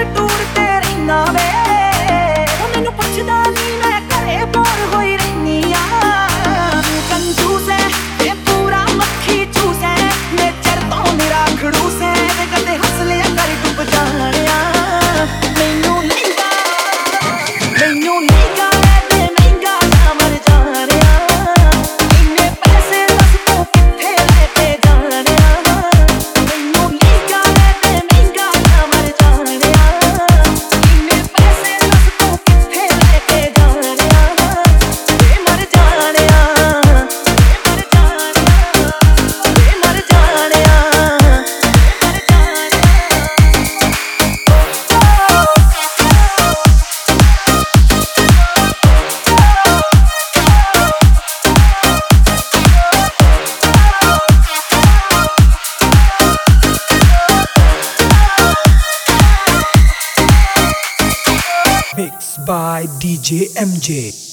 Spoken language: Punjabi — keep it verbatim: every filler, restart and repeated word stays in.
ਤੇ ਟੂਰ ਤੇ ਰਹਿਣਾ ਵੇ ਉਹ ਮੈਨੂੰ ਪੁੱਛਦਾ ਨਹੀਂ ਮੈਂ ਘਰੇ ਬੋਰ ਹੋਈ ਰਹਿਨੀ ਆ ਕੰਜੂਸ ਹੈ ਤੇ ਪੂਰਾ ਮੱਖੀ ਚੂਸ ਹੈ ਨੇਚਰ ਤੋਂ ਮੇਰਾ ਖੜੂਸ ਹੈ ਵੇ ਕਦੇ ਹੱਸ ਲਿਆ ਕਰ ਡੁੱਬ ਜਾਣਿਆ ਮੈਨੂੰ ਮਹਿੰਗਾ ਮੈਨੂੰ ਮਹਿੰਗਾ ਤੇ ਮਹਿੰਗਾ ਨਾ ਮਰ ਜਾਣਿਆ ਇੰਨੇ ਪੈਸੇ ਦੱਸ ਤੂੰ ਕਿੱਥੇ ਲੈ ਕੇ ਜਾਣਿਆ ਮੈਨੂੰ ਮਹਿੰਗਾ ਤੇ ਮਹਿੰਗਾ ਨਾ ਮਰ ਜਾਣਿਆ ਇੰਨੇ ਪੈਸੇ ਦੱਸ ਤੂੰ ਕਿੱਥੇ ਲੈ ਕੇ ਜਾਣਿਆ ਵੇ ਮਰ ਜਾਣਿਆ ਵੇ ਮਰ ਜਾਣਿਆ ਵੇ ਮਰ ਜਾਣਿਆ Mixed by D J M J.